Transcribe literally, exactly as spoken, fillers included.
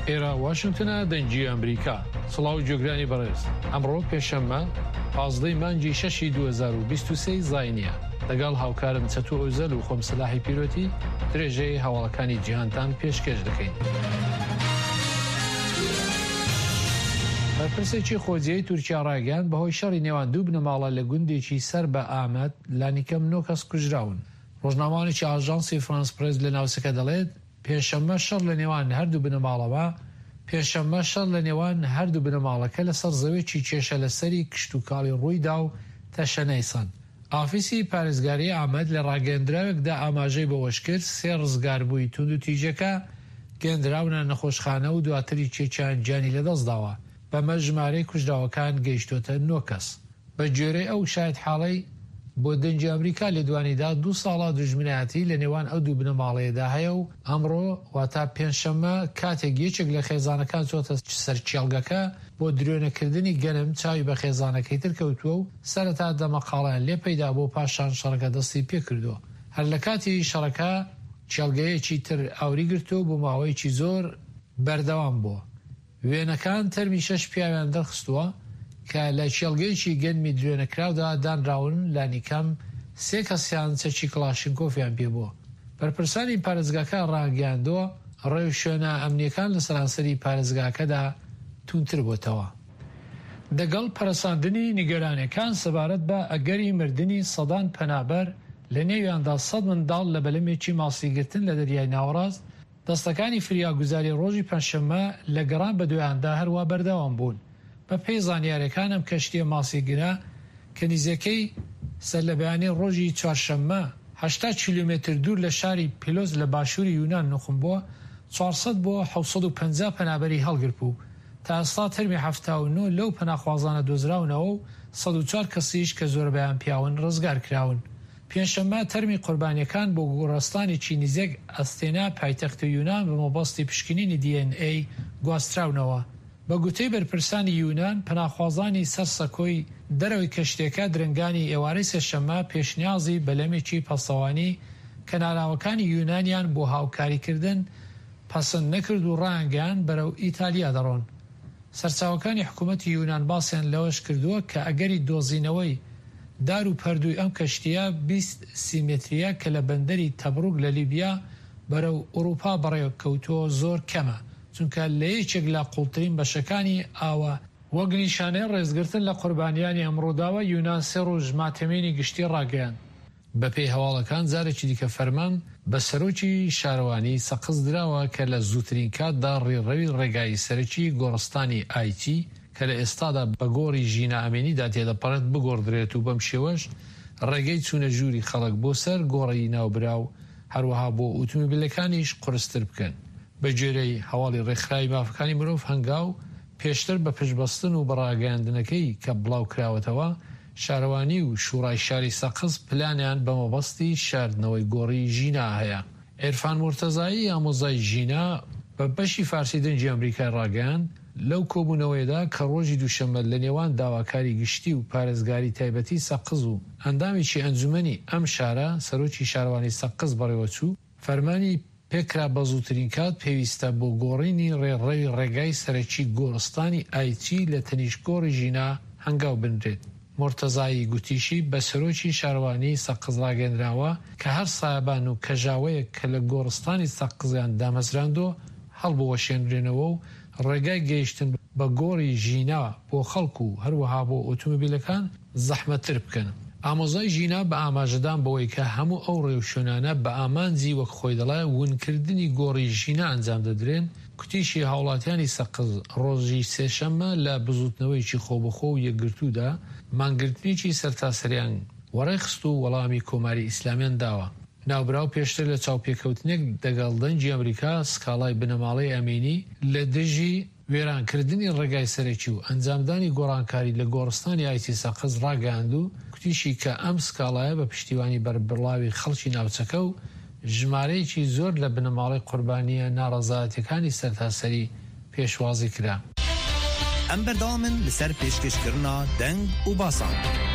ئێرە واشنگتنە دەنگی ئەمریکا. سڵاو جۆگرانی بەڕێز. ئەمڕۆ پێشەممە پازدەی مانگی شەشی دوو هەزار و بیست و سێ زاینیە. لەگەڵ هاوکارم چەتۆ ئۆزەل و خۆم سلاحی پیرۆتی درێژەی هەواڵەکانی جیهانتان پێشکەش دەکەین. بەرپرسێکی خۆجیەی تورکیا ڕایگەیاند بەهۆی شەڕی نێوان دوو بنەماڵە لە گوندێکی سەر بە ئامەد لانیکەم نۆ کەس کوژراون. ڕۆژنامەوانێکی ئاژانسی فرانس پرێس لە ناوچەکە دەڵێت پێشەممە شەڕ لە نێوان هەردوو بنەماڵەوە پێشەممە شەڕ لە نێوان هەردوو بنەماڵەکە لەسەر زەوێکی کێشە لەسەری کشت و کاڵی ڕوویدا و تەشەنەیسان. ئافیسی پارێزگاری ئامەد لە ڕاگەندراوێکدا ئاماژەی بەوەش کرد سێ ڕزگار بووی تونند و تیژەکە گەندراونە نەخۆشخانە و دواتری کێکیان گیانی لەدەستداوە. بەمە ژمارەی کوژراوەکان گەیشتۆتە نۆ کەس. بە گوێرەی ئەو شاید حاڵەی بۆ دەنگی ئەمریکا لە دوانیدا دوو ساڵە دوژمنایەتی لە نێوان ئەو دوو بنەماڵەیەدا هەیە و ئەمڕۆ واتە پێنجشەممە کاتێک یەکێک لە خێزانەکان چۆتە سەر چێڵگەکە بۆ درێنەکردنی گەنم چاوی بە خێزانەکەی تر کەوتووە و سەرەتا دەمەقاڵیان لێ پەیدا بۆ پاشان شەڕەکە دەستی پێکردووە. هەر لە کاتی شەڕەکە چێڵگەیەکی تر ئاوری گرتو بۆ ماوەیەکی زۆر بەردەوام بووە. وێنەکان تەرمی شەش پیاویان دەرخستووە کە لە چێڵگەیەکی گەنمی درێنەکراودا دانراون لانیکەم سێ کەسیان چەکی کڵاشینکۆفیان پێبووە. بەرپرسانی پارێزگاکە ڕاگەیاندووە ڕێو شوێنە ئەمنیەکان لە سەرانسەری پارێزگاکەدا تونتر بۆتەوە. دەگەڵ پەرساندنی نیگەرانەکان سەبارەت بە ئەگەری مردنی سەدان پەنابەر لە نێویاندا سەد منداڵ لە بەلەمێکی ماسیگرتن لە دەریای ناوەڕاست، دەستەکانی فریاگوزاری ڕۆژی پەنجشەممە لە گەڕان بە دوایاندا هەروە بەردەوام بوون. بە پێی زانیاریەکان ئەم کەشتیە ماسیگرە کە نزیەکەی سەر لە بەیانی ڕۆژی چوارشەممە هەشتا کیلومتر دوور لە شاری پیلۆز لە باشووری یونان نوخم بووە، چوارسەد بۆ حەوت و پەنجا پەنابەری هەڵگرت بوو. تا ئێستا تەرمی هەفتا و نۆ لەو پەناخوازانە دۆزراونەوە و سەد و چوار کەسیش کە زۆربەیان پیاون ڕزگار کراون. پێنجشەممە تەرمی قوربانیەکان بۆ گۆڕستانێکی نزیک ئەستێنا پایتەختی یونان بە مەبەستی پشکنینی دی ئێن ئەی گواستراونەوە. بە گوتەی بەرپرسانی یونان پەناخوازانی سەر سەکۆی دەرەوەی کەشتێکە درنگانی ئێوارەی سێشەممە پێشنیازی بەلەمێکی پەسەوانی کەناراوەکانی یونانیان بۆ هاوکاریکردن پەسەند نەکرد و ڕایانگەیان بەرەو ئیتالیا دەڕۆن. سەرچاوەکانی حکوومەتی یونان باسییان لەوەش کردووە کە ئەگەری دۆزینەوەی دار و پەردووی ئەم کەشتیە بیست سیمتریە کە لە بەندەری تەبروک لە لیبیا بەرەو ئوروپا بەڕێوە کەوتووە زۆر کەمە، چونکە لە یەکێک لە قوڵترین بەشەکانی ئاوە وەک نیشانەی ڕێزگرتن لە قوربانیانی ئەمڕۆداوە یونان سێ ڕۆژ ماتەمێنی گشتی ڕاگەیاند. بەپێی هەواڵەکان زارێکی دیکە فەرمان بە سەرۆکی شارەوانی سەقز دراوە کە لە زووترین کاتدا ڕێڕەوی ڕێگایی سەرەکی گۆڕستانی ئایتی کە لە ئێستادا بە گۆڕی ژینە ئەمێنیدا تێدەپەڕێت بگۆڕدرێت و بەم شێوەش ڕێگەی چوونە ژووری خەڵک بۆ سەر گۆڕی ناوبراو هەروەها بۆ ئۆتۆمۆبیلەکانیش قورستر بکەن. بە جێرەی هەواڵی ڕێکخراوی مافەکانی مرۆڤ هەنگاو پێشتر بە پشتبەستن و بەڕاگەیاندنەکەی کە بڵاو کراوەتەوە، شارەوانی و شوڕای شاری سەقز پلانیان بە مەبەستی شاردنەوەی گۆڕی ژینا هەیە. عێرفان مورتەزایی ئامۆزای ژینا بە بەشی فارسی دەنگی ئەمریکای ڕاگەیاند لەو کۆبوونەوەیدا کە ڕۆژی دووشەممە لە نێوان داواکاری گشتی و پارێزگاری تایبەتی سەقز و ئەندامێکی ئەنجومەنی ئەم شارە سەرۆکی شارەوانی سەقز بەڕێوەچوو فەرمانی پێکرا بە زووترین کات پێویستە بۆ گۆڕینی ڕێڕەوی ڕێگای سەرەکی گۆڕستانی ئایتی لە تەنیشتگۆڕی ژینا هەنگاو بنرێت. مرتەزایی گوتیشی بە سەرۆکی شارەوانی سەقز ڕاگەندراوە کە هەر سایبان و کەژاوەیە کە لە گۆڕستانی سەقزیان دامەزراندۆ هەڵبوەشێنرێنەوە و ڕێگای گەیشتن بە گۆڕی ژینا بۆ خەڵکو و هەروەها بۆ ئۆتۆمۆبیلەکان زەحمەتتر بکەن. ئامۆزای ژینا بە ئاماژەدان بەوەی کە هەموو ئەو ڕێوشوێنانە بە ئامانجی وەک خۆی دەڵێ ونکردنی گۆڕی ژینا ئەنجام دەدرێن. کوتیشی هاوڵاتیانی سەقز ڕۆژی سێشەممە لە بزوتنەوەیکی خۆبەخۆ و یەکگرتوودا مانگرتنیی سەرتاسەریان وەڕێخست و وەڵامی کۆماری ئیسلامیان داوە. ناوبراو پێشتر لە چاوپێکەوتنێک دەگەڵ دەنگی ئەمریکا سکاڵای بنەماڵەی ئەمینی لە دژی وێرانکردنی ڕێگای سەرەکی و ئەنجامدانی گۆڕانکاری لە گۆڕستانی ئایتی سەقز ڕاگەاند و کوتیشی کە ئەم سکاڵایە بە پشتیوانی بەربڕاوی خەڵکی ناوچەکە و ژمارەیەکی زۆر لە بنەماڵی قوربانیە ناڕەزایەتەکانی سەرتاسەری پێشوازی کرا. ئەم بەردەوامن لەسەر پێشکەشکردنا دەنگ و باسان.